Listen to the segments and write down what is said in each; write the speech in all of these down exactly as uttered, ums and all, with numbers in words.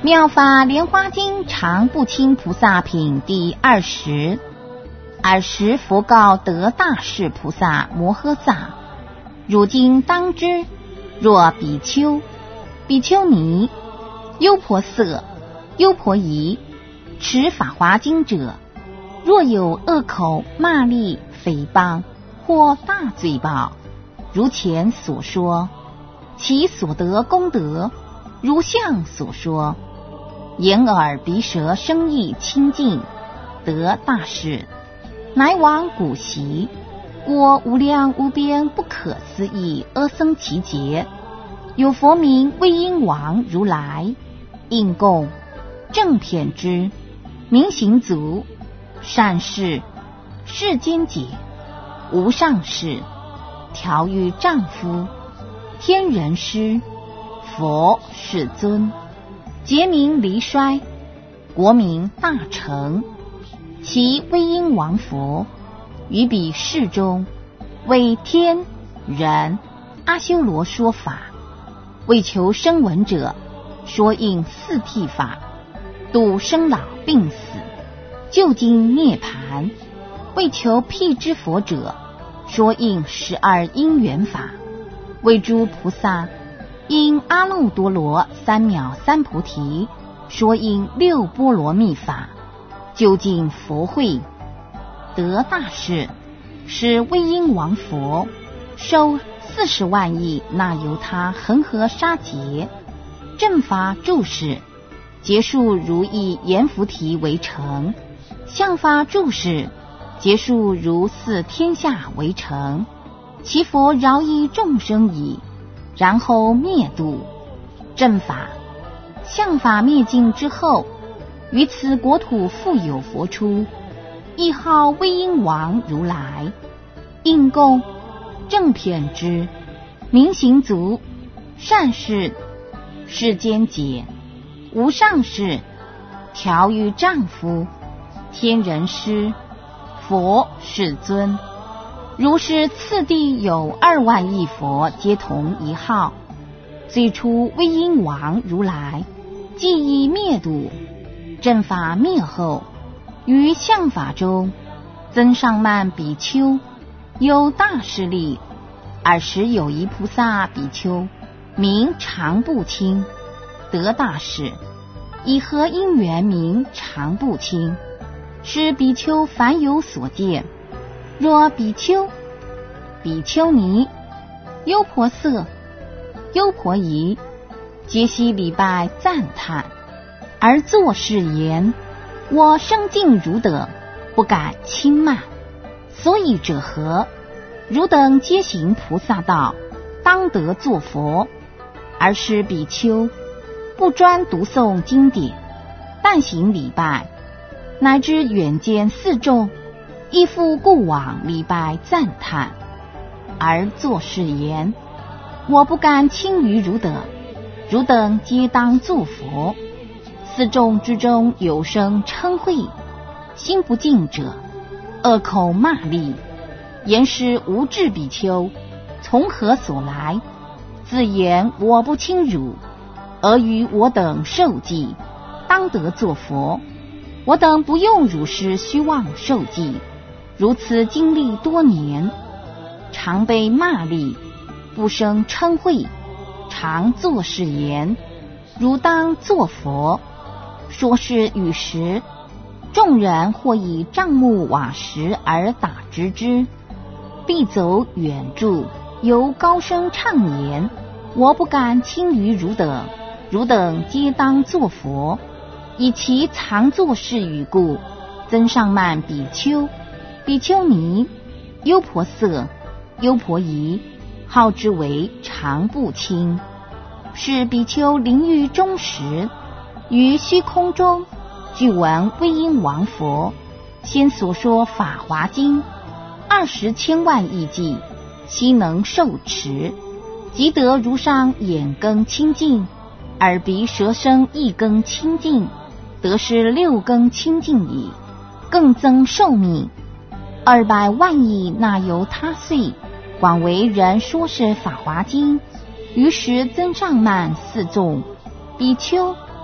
妙法莲华经常不轻菩萨品第二十。尔时佛告得大士菩萨摩诃萨：汝今当知，若比丘、比丘尼、优婆塞、优婆夷持法华经者，若有恶口、骂詈、诽谤或大罪报，如前所说，其所得功德如相所说，眼耳鼻舌身意清净，得大士，乃往古习，过无量无边不可思议阿僧祇劫，有佛名威音王如来，应供正遍知，明行足，善事，世间解，无上士，调御丈夫，天人师，佛世尊，劫名离衰，国名大成。其威音王佛于彼世中，为天人阿修罗说法，为求声闻者说应四谛法，度生老病死，究竟涅盘，为求辟支佛者说应十二因缘法，为诸菩萨因阿耨多罗三藐三菩提说应六波罗蜜法，究竟佛慧。得大士，是威音王佛收四十万亿那由他恒河沙劫，正法住世，结束如意阎浮提为成，相法住世，结束如四天下为成。其佛饶益众生矣，然后灭度。正法、相法灭尽之后，于此国土复有佛出，亦号威音王如来，应供正遍知，明行足，善事，世间解，无上士，调御丈夫，天人师，佛世尊。如是次第有二万亿佛，皆同一号。最初威音王如来既已灭度，正法灭后，于相法中增上慢比丘有大势力。尔时有一菩萨比丘，名常不轻，得大士，以何因缘名常不轻？是比丘凡有所见，若比丘、比丘尼、优婆塞、优婆夷，皆悉礼拜赞叹，而作是言：我生敬汝等，不敢轻慢。所以者何？汝等皆行菩萨道，当得作佛。而是比丘不专读诵经典，但行礼拜，乃至远见四众，亦复故往礼拜赞叹，而作是言：我不敢轻于汝等，汝等皆当作佛。四众之中有生嗔恚，心不净者，恶口骂詈，言师无智比丘从何所来？自言我不轻汝，而于我等受记，当得作佛。我等不用汝师虚妄受记，如此经历多年，常被骂詈，不生嗔恚，常作是言：汝当作佛。说是语时，众人或以杖木瓦石而打之之，必走远住，由高声唱言：我不敢轻于汝等，汝等皆当作佛。以其常作是语故，增上慢比丘、比丘尼、优婆塞、优婆夷，号之为常不轻。是比丘临于中时，于虚空中具闻威音王佛先所说法华经二十千万亿计，悉能受持，即得如上眼根清净，耳鼻舌身意根清净，得是六根清净矣，更增寿命。二百万亿那由他岁，广为人说是法华经。于时增上慢四众比丘、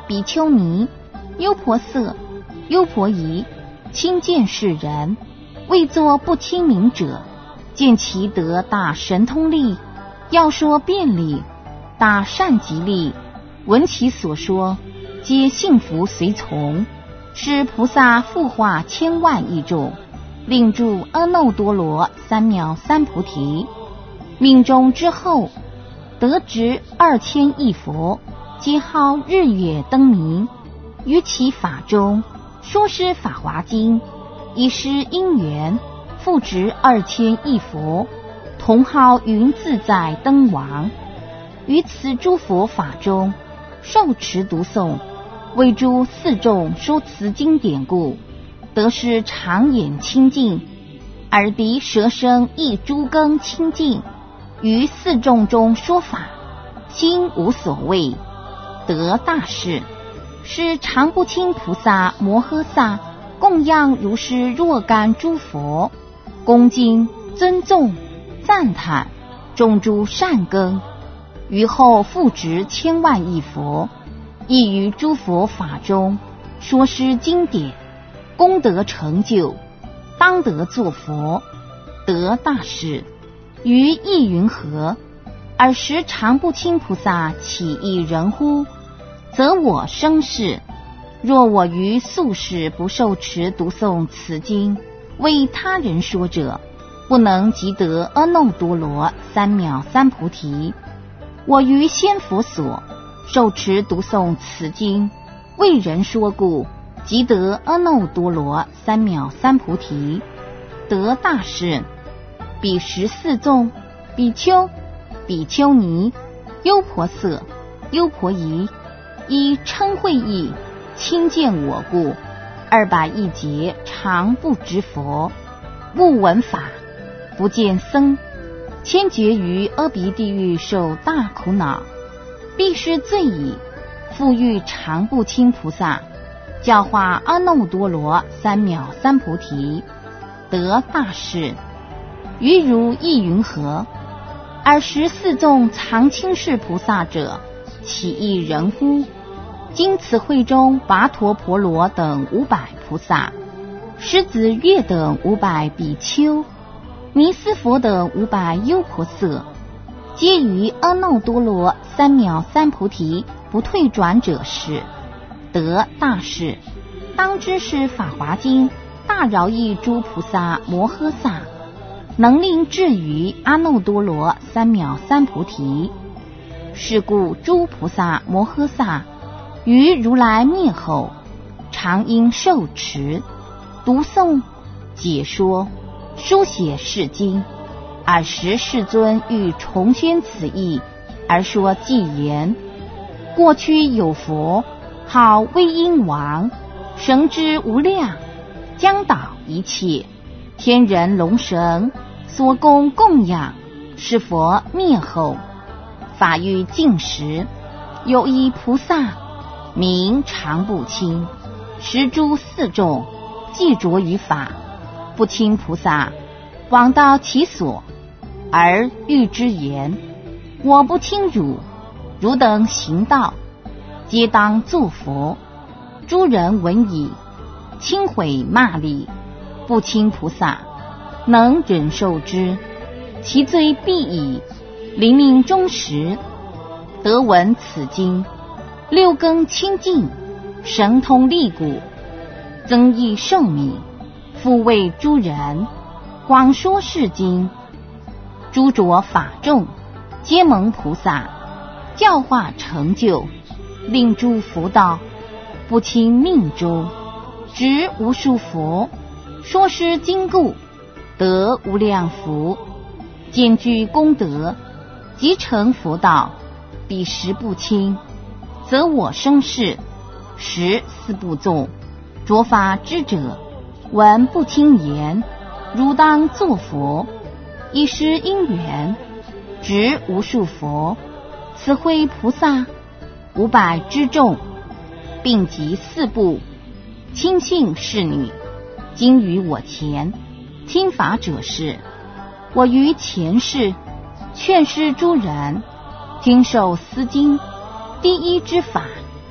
比丘尼、优婆塞、优婆夷，亲见世人，为作不亲民者，见其得大神通力，要说辩理，大善吉力，闻其所说，皆信服随从。是菩萨复化千万亿众，令住阿耨多罗三藐三菩提。命中之后，得值二千亿佛，皆号日月灯明。于其法中说施法华经，以施因缘，复值二千亿佛，同号云自在灯王。于此诸佛法中，受持读诵，为诸四众说此经典故，得是常眼清净，耳鼻舌身意诸根清净。于四众中说法，心无所谓，得大事。是常不轻菩萨摩诃萨供养如是若干诸佛，恭敬尊重赞叹种诸善根，于后复值千万亿佛，亦于诸佛法中说施经典，功德成就，当得作佛，得大事。于意云何？尔时常不轻菩萨起一人乎？则我生世，若我于宿世不受持读诵此经，为他人说者，不能即得阿耨多罗三藐三菩提。我于先佛所受持读诵此经，为人说故，即得阿耨多罗三藐三菩提，得大事。彼十四众比丘、比丘尼、优婆塞、优婆夷，依称会意亲见我故，二百亿劫常不知佛，不闻法，不见僧，千劫于阿鼻地狱受大苦恼，必失罪矣。复欲常不轻菩萨教化阿耨多罗三藐三菩提，得大事。于如意云何？尔时四众常轻视菩萨者，起一人乎？今此会中跋陀婆罗等五百菩萨，狮子月等五百比丘，尼斯佛等五百优婆塞，皆于阿耨多罗三藐三菩提不退转者是，得大事。当知是法华经大饶益诸菩萨摩诃萨，能令至于阿耨多罗三藐三菩提。是故诸菩萨摩诃萨于如来灭后，常应受持读诵解说书写是经。尔时世尊欲重宣此义，而说偈言：过去有佛号威音王，神之无量，将导一切天人龙神所供供养。是佛灭后，法欲尽时，有一菩萨名常不轻，十诸四众既着于法，不轻菩萨往到其所，而欲之言：我不轻汝，汝等行道，皆当作佛。诸人闻已，轻毁骂詈，不轻菩萨能忍受之，其罪必矣。临命终时，得闻此经，六根清净，神通力骨，增益寿命，复为诸人，广说是经。诸着法众，皆蒙菩萨教化成就，令诸佛道不轻命中，执无数佛，说施经故，得无量福，兼具功德，即成佛道。彼时不轻，则我生世十四部众着法之者，闻不轻言，汝当作佛，以施因缘，执无数佛。此会菩萨五百之众，并集四部，亲信侍女，今于我前听法者是。我于前世劝示诸人听受斯经，第一之法，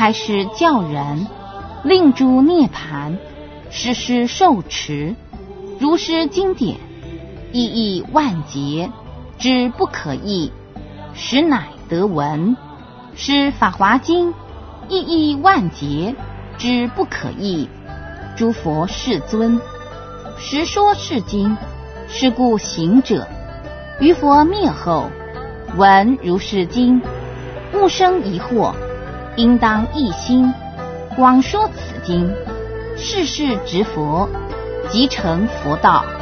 开示教人，令诸涅盘，时时受持，如是经典，意义万劫，之不可议，实乃得闻。是法华经，意义万劫，之不可议。诸佛世尊，实说是经，是故行者于佛灭后，闻如是经，勿生疑惑，应当一心广说此经，世世执佛，即成佛道。